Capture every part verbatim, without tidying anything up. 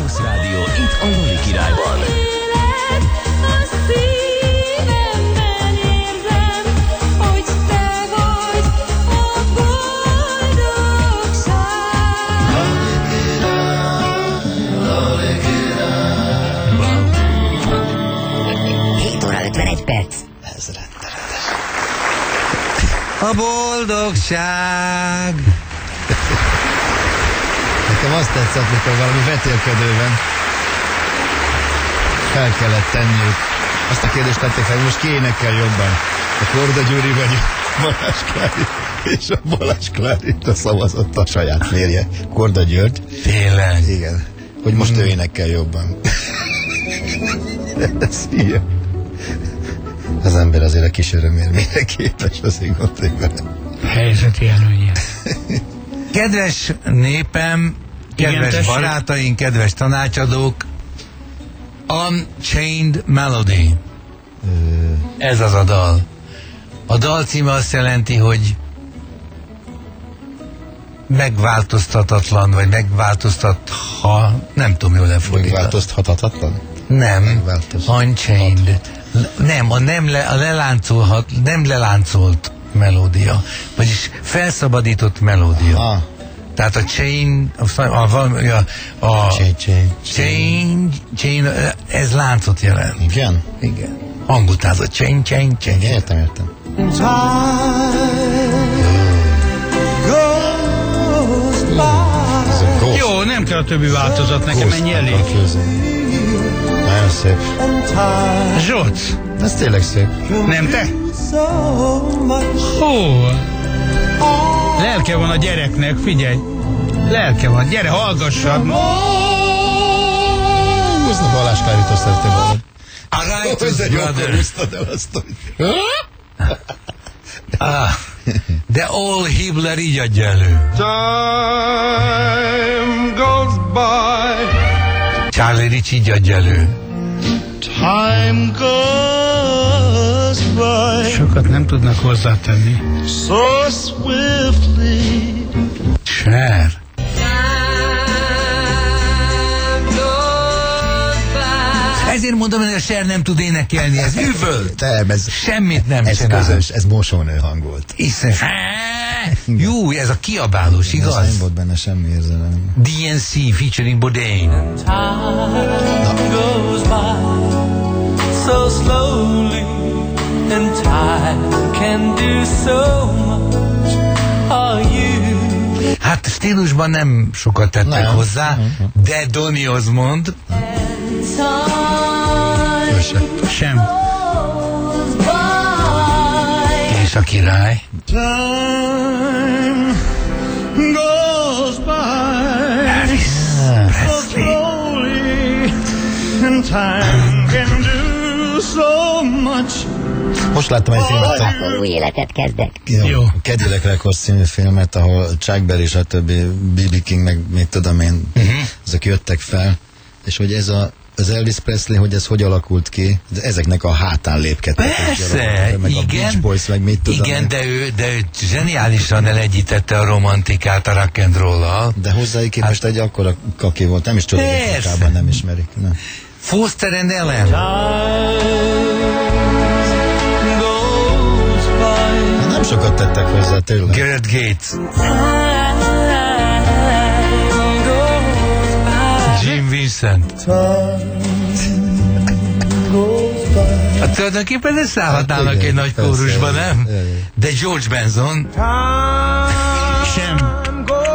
Blues Rádió, itt a Lali Királyban. hét óra ötvenegy perc. Ez rettenetes. A boldogság. Nekem azt tetszett, mikor valami vetélkedőben fel kellett tenniük. Azt a kérdést tették fel, hogy most ki énekel jobban. A Korda Gyuri vagy a Balázs Klári. És a Balázs Kláritra szavazott a saját férje, Korda György. Tényleg? Igen. Hogy most mm. ő énekel jobban. Ez ilyen. Az ember azért a kis örömért mire képes, azért gondoljuk vele. Helyzeti előnye. Kedves népem, kedves igen, barátaink, kedves tanácsadók, Unchained Melody. Ö... Ez az a dal. A dal címe azt jelenti, hogy megváltoztatatlan, vagy megváltoztatha, nem tudom jól lefordítani. Megváltoztathatatlan? Nem, Unchained. Nem, a nem, le, a leláncolhat, nem leláncolt melódia, vagyis felszabadított melódia. Aha. Tehát a chain, a, a, a, a chain, chain, chain, chain, ez láncot jelent. Igen? Igen. Hangutnázott, chain, chain, chain. Igen, értem, értem. Jó, nem kell a többi változat, nekem ennyi elég. Nagyon szép. Zsolt. Ez tényleg szép. Nem te? Hó. Lelke van a gyereknek, figyelj. Lelke van, gyere, hallgassad. Húzd a Balázs Klárítól szeretném valamit. A Righteous Brother. Ah, de All Hibler így adja elő. Time goes by. Charlie Rich így adja elő. Time goes by. Sokat nem tudnak hozzátenni. So swiftly. Cher. Ezért mondom, hogy a Cher nem tud énekelni, ez üvölt. Nem, ez, semmit nem ez csinál. Közös, ez mosónő hang volt. Hiszen, jó, ez a kiabálós, igaz? Ez nem volt benne semmi érzelem. D N C featuring Bodain. Time goes by so slowly and time can do so much. Are you? Hát stílusban nem sokat tettek nem. hozzá, de Donny Osmond sem. És a király. Time goes by. Elvis Presley. And time can do so much. Most láttam egy filmet, a új életet kezdek. Jó, jó. A Cadillac Records című filmet, ahol Chuck Berry és a többi B B King, meg mit tudom én, uh-huh. ezek jöttek fel, és hogy ez a az Elvis Presley, hogy ez hogy alakult ki, de ezeknek a hátán lépkedtek. Persze, meg igen, a Beach Boys, meg mit tudom igen, én. de ő, de ő zseniálisan elegyítette a romantikát a rock and roll-al. De hozzáig képest hát, egy akkora kaki volt, nem is tudom, hogy munkában nem ismerik. Nem. Foster and Ellen. Na, nem sokat tettek hozzá, tényleg. Garrett Gates. Jim Vincent. Hát tulajdonképpen ne szállhatnának hát egy nagy kórusba, nem? Igen, igen. De George Benson sem.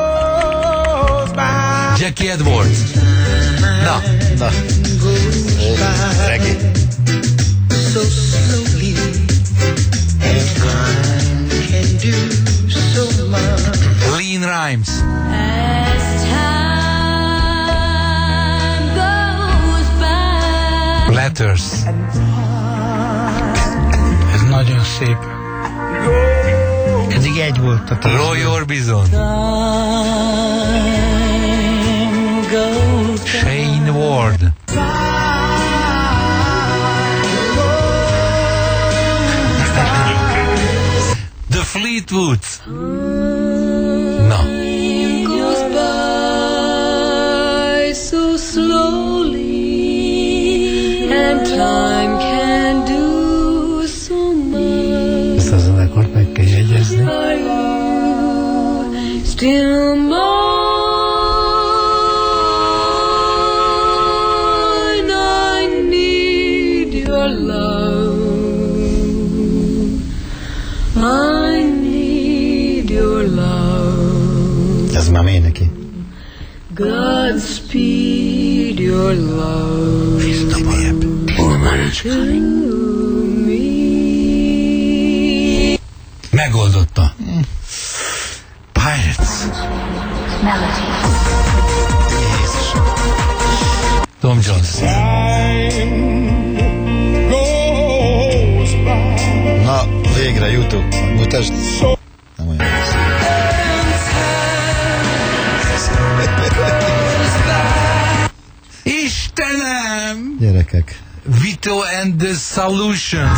Jackie Edwards. Na. Na. Reggae. So slowly and time can do so much. Lean Rhymes. Letters. Ez nagyon szép. Eddig egy volt a tíz. Roy Orbison. Shane Ward. The Fleetwoods. Na. Goes by so so slowly, and time can do so much. Ezt a zenekart meg kell jegyezni. Are you still mine? I need your love. I need your love. Ez már miért neki? Godspeed your love to me. Megoldotta. Pirates. Tom Jones. Na, végre jutunk. Mutasd. Nem olyan rossz. Istenem! Gyerekek. Vito and the Solutions.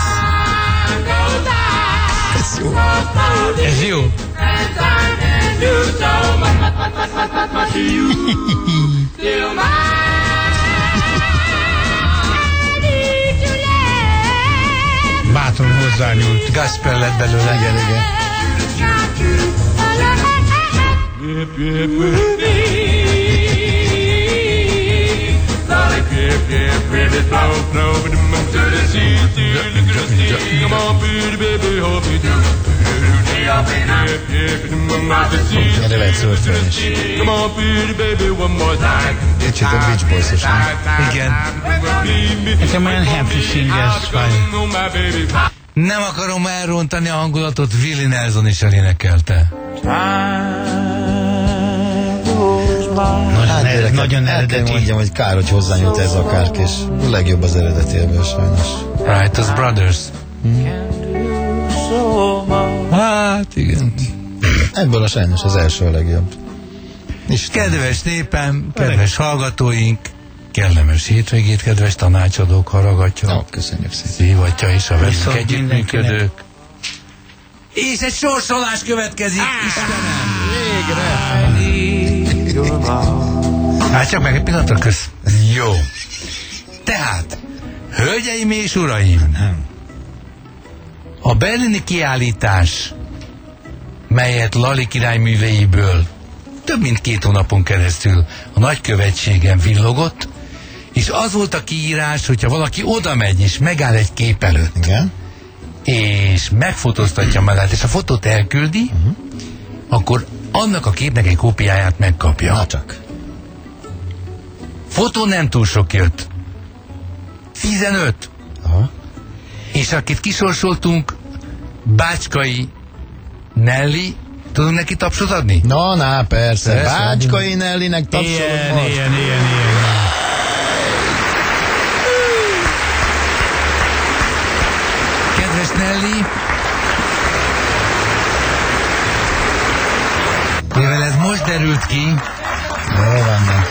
Ez jó. Ez jó. Bátran hozzányúlt. Gasper lett belőle. Igen, igen. Erre lehet szörfölni is. Kicsit a Beach Boys-os, nem? Igen. Nekem olyan happy singers vagy. Nem akarom elrontani a hangulatot, Willie Nelson is elénekelte. Nagyon, gyerekek, nagyon el kell eredeti. mondjam, hogy kár, hogy hozzányúlt ez a kárkés. A legjobb az eredetéből, sajnos. Righteous Brothers. Hát igen. Ebből a sajnos az első a legjobb. Isten. Kedves népem, kedves hallgatóink, kellemes hétvégét, kedves tanácsadók, haragatja, No, köszönjük szépen. szívatja és a velünk Viszont együttműködők. És egy sorsolás következik, Istenem! Hát csak meg egy pillanatra, kösz. Jó. Tehát, hölgyeim és uraim, a berlini kiállítás, melyet Lali király műveiből több mint két hónapon keresztül a nagykövetségen villogott, és az volt a kiírás, hogyha valaki oda megy és megáll egy kép előtt, Igen? és megfotóztatja magát, és a fotót elküldi, uh-huh. akkor annak a képnek egy kópiáját megkapja. Na csak. Fotó nem túl sok jött. tizenöt. Aha. És akit kisorsoltunk, Bácskai Nelly, tudunk neki tapsot adni? Na, na, persze. Persze. Bácskai Nellinek tapsolunk Ilyen, most. ilyen, ilyen, ilyen. Kedves Nelly, mivel ez most derült ki, Jó van, de.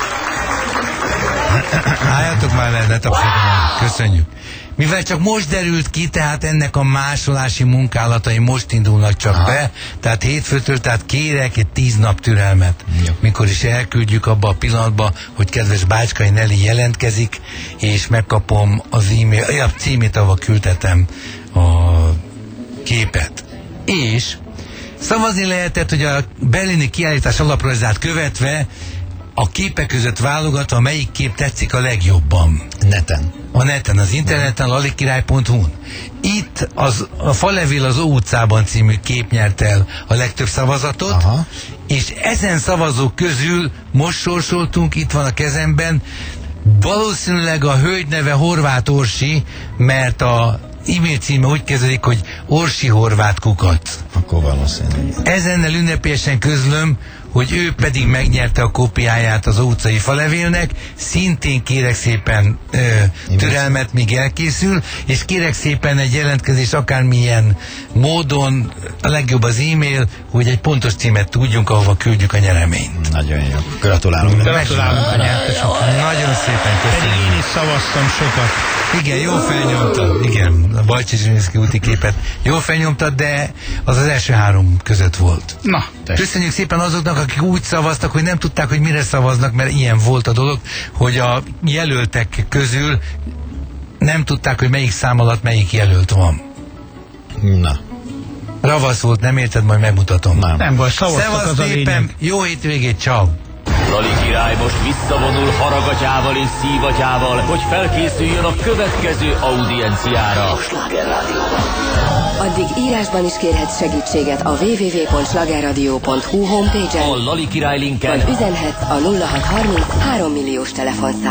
álljatok már le, ne tapsoljatok. Köszönjük. Mivel csak most derült ki, tehát ennek a másolási munkálatai most indulnak csak Aha. be, tehát hétfőtől, tehát kérek egy tíz nap türelmet, Jó. mikor is elküldjük abba a pillanatba, hogy kedves Bácskai Nelly jelentkezik, és megkapom az e-mail, a címét, ahol küldtetem a képet. És szavazni lehetett, hogy a berlini kiállítás alaprajzát követve a képek között válogatva, melyik kép tetszik a legjobban. Neten. A neten, az interneten, lalikirály pont hu-n. Itt az, a Falevél az Ó utcában című kép nyert el a legtöbb szavazatot, Aha. és ezen szavazók közül most sorsoltunk, itt van a kezemben, valószínűleg a hölgy neve Horváth Orsi, mert a e-mail címe úgy kezdődik, hogy Orsi Horváth Kukac. Akkor valószínűleg. Ezennel ünnepélyesen közlöm, hogy ő pedig megnyerte a kópiáját az Ó utcai falevélnek, szintén kérek szépen ö, türelmet, míg elkészül, és kérek szépen egy jelentkezés akármilyen módon, a legjobb az e-mail, hogy egy pontos címet tudjunk, ahova küldjük a nyereményt. Nagyon jó. Gratulálunk. Gratulálunk a nyerteseknek. Nagyon szépen köszönöm. Pedig én is szavaztam sokat. Igen, jó felnyomtad, igen, a Bajcsi Zsilinszky úti képet jó felnyomtad, de az az első három között volt. Na, tessék. Köszönjük szépen azoknak, akik úgy szavaztak, hogy nem tudták, hogy mire szavaznak, mert ilyen volt a dolog, hogy a jelöltek közül nem tudták, hogy melyik szám alatt melyik jelölt van. Na. Ravasz volt, nem érted, majd megmutatom. Nem. Nem baj, szavaztak, Szevasz az a szépen, lényeg. jó hétvégét, ciao. Lali király most visszavonul haragatyával és szívatyával, hogy felkészüljön a következő audienciára. Addig írásban is kérhetsz segítséget a double-u double-u double-u pont slagerradio pont hu homepage-en, A Lali király linken vagy üzenhetsz a nulla hat harminc három milliós telefonszámon.